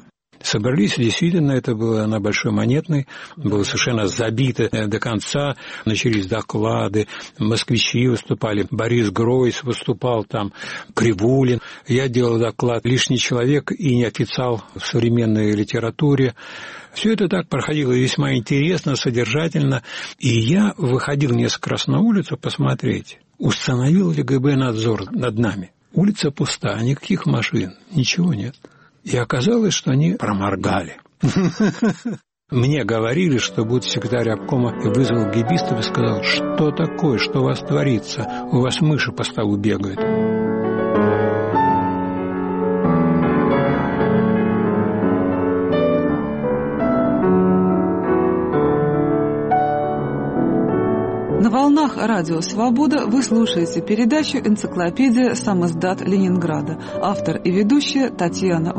собрались. Действительно, это было на Большой Монетной. Было совершенно забито до конца. Начались доклады. Москвичи выступали. Борис Гройс выступал там. Кривулин. Я делал доклад «Лишний человек и неофициал в современной литературе». Все это так проходило весьма интересно, содержательно. И я выходил несколько раз на улицу посмотреть, установил ли ГБ надзор над нами. Улица пуста, никаких машин, ничего нет. И оказалось, что они проморгали. Мне говорили, что будет секретарь обкома, и вызвал гибистов и сказал: что такое, что у вас творится, у вас мыши по столу бегают. На волнах радио «Свобода» вы слушаете передачу «Энциклопедия самиздат Ленинграда». Автор и ведущая Татьяна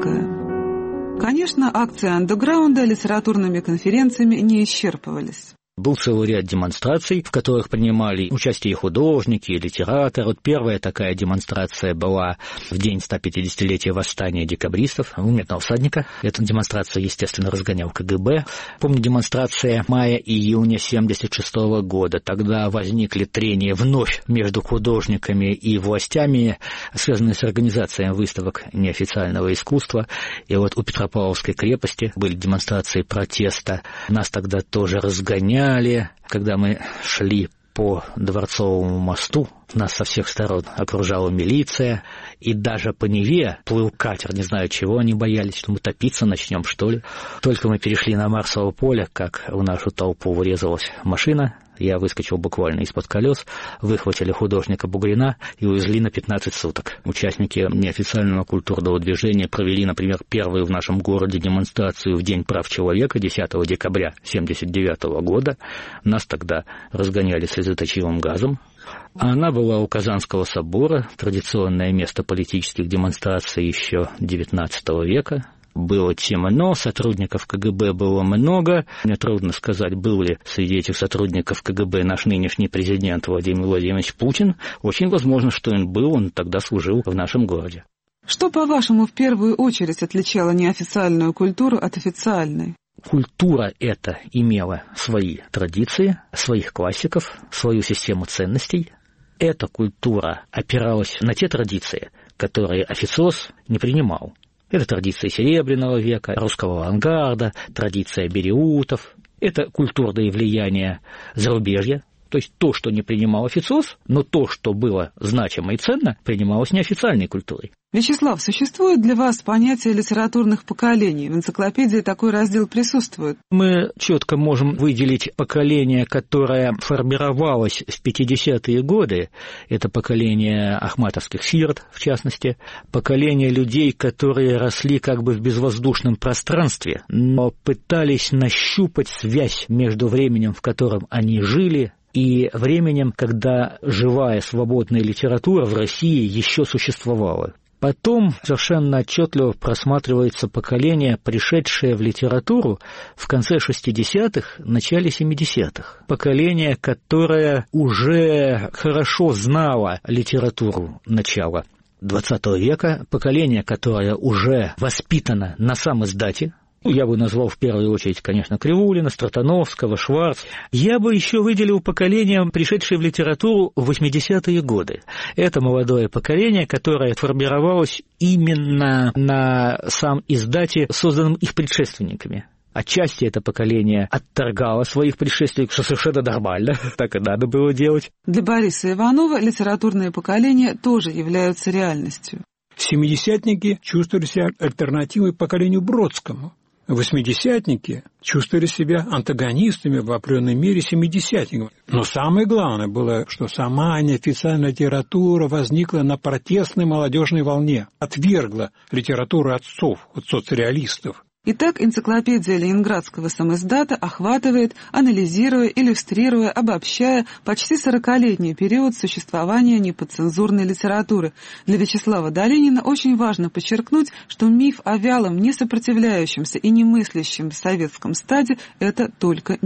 Вольская. Конечно, акции андеграунда литературными конференциями не исчерпывались. Был целый ряд демонстраций, в которых принимали участие и художники, и литераторы. Вот первая такая демонстрация была в день сто пятидесятилетия восстания декабристов у Медного всадника. Эта демонстрация, естественно, разгонял КГБ. Помню, демонстрация мая-июня семьдесят шестого года. Тогда возникли трения вновь между художниками и властями, связанные с организацией выставок неофициального искусства. И вот у Петропавловской крепости были демонстрации протеста. Нас тогда тоже разгоняли. Когда мы шли по Дворцовому мосту, нас со всех сторон окружала милиция, и даже по Неве плыл катер, не знаю чего, они боялись, что мы топиться начнем, что ли. Только мы перешли на Марсово поле, как в нашу толпу врезалась машина, я выскочил буквально из-под колес, выхватили художника Бугрина и увезли на пятнадцать суток. Участники неофициального культурного движения провели, например, первую в нашем городе демонстрацию в День прав человека десятого декабря семьдесят девятого года. Нас тогда разгоняли слезоточивым газом. А она была у Казанского собора, традиционное место политических демонстраций еще девятнадцатого века. Было темно, сотрудников КГБ было много. Мне трудно сказать, был ли среди этих сотрудников КГБ наш нынешний президент Владимир Владимирович Путин. Очень возможно, что он был, он тогда служил в нашем городе. Что, по-вашему, в первую очередь отличало неофициальную культуру от официальной? Культура эта имела свои традиции, своих классиков, свою систему ценностей. Эта культура опиралась на те традиции, которые официоз не принимал. Это традиция Серебряного века, русского авангарда, традиция Бериутов. Это культурное влияние зарубежья. То есть то, что не принимал официоз, но то, что было значимо и ценно, принималось неофициальной культурой. Вячеслав, существует для вас понятие литературных поколений? В энциклопедии такой раздел присутствует. Мы четко можем выделить поколение, которое формировалось в пятидесятые годы. Это поколение ахматовских сирот, в частности. Поколение людей, которые росли как бы в безвоздушном пространстве, но пытались нащупать связь между временем, в котором они жили, и временем, когда живая свободная литература в России еще существовала. Потом совершенно отчетливо просматривается поколение, пришедшее в литературу в конце шестидесятых, начале семидесятых. Поколение, которое уже хорошо знало литературу начала двадцатого века, поколение, которое уже воспитано на самиздате. Я бы назвал в первую очередь, конечно, Кривулина, Стратановского, Шварц. Я бы еще выделил поколение, пришедшее в литературу в восьмидесятые годы. Это молодое поколение, которое формировалось именно на сам издате, созданном их предшественниками. Отчасти это поколение отторгало своих предшественников, что совершенно нормально, так и надо было делать. Для Бориса Иванова литературные поколения тоже являются реальностью. Семидесятники чувствовали себя альтернативой поколению Бродскому. Восьмидесятники чувствовали себя антагонистами в определенной мере семидесятников. Но самое главное было, что сама неофициальная литература возникла на протестной молодежной волне, отвергла литературу отцов, от соцреалистов. Итак, энциклопедия ленинградского самиздата охватывает, анализируя, иллюстрируя, обобщая почти сорокалетний период существования неподцензурной литературы. Для Вячеслава Долинина очень важно подчеркнуть, что миф о вялом, не сопротивляющемся и не мыслящем в советском стаде – это только миф.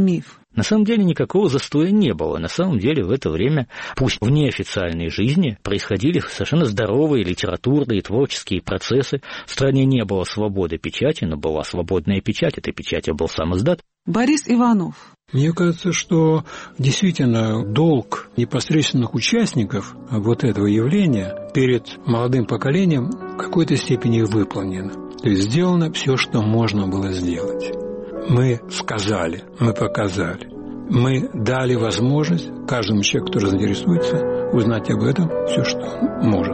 На самом деле никакого застоя не было. На самом деле в это время, пусть в неофициальной жизни, происходили совершенно здоровые литературные, творческие процессы. В стране не было свободы печати, но была свободная печать. Этой печатью был сам издат. Борис Иванов. Мне кажется, что действительно долг непосредственных участников вот этого явления перед молодым поколением в какой-то степени выполнен. То есть сделано все, что можно было сделать. Мы сказали, мы показали, мы дали возможность каждому человеку, который заинтересуется, узнать об этом все, что он может.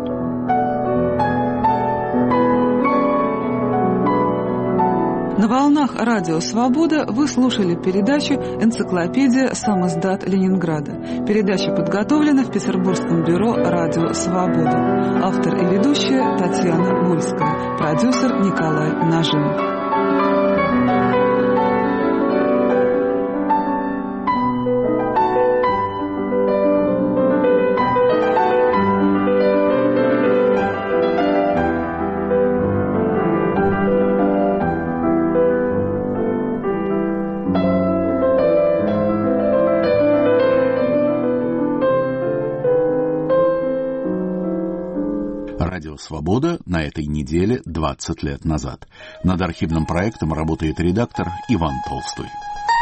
На волнах радио «Свобода» вы слушали передачу «Энциклопедия самиздат Ленинграда». Передача подготовлена в Петербургском бюро «Радио Свобода». Автор и ведущая Татьяна Вольская. Продюсер Николай Нажимов. «Свобода» на этой неделе двадцать лет назад. Над архивным проектом работает редактор Иван Толстой.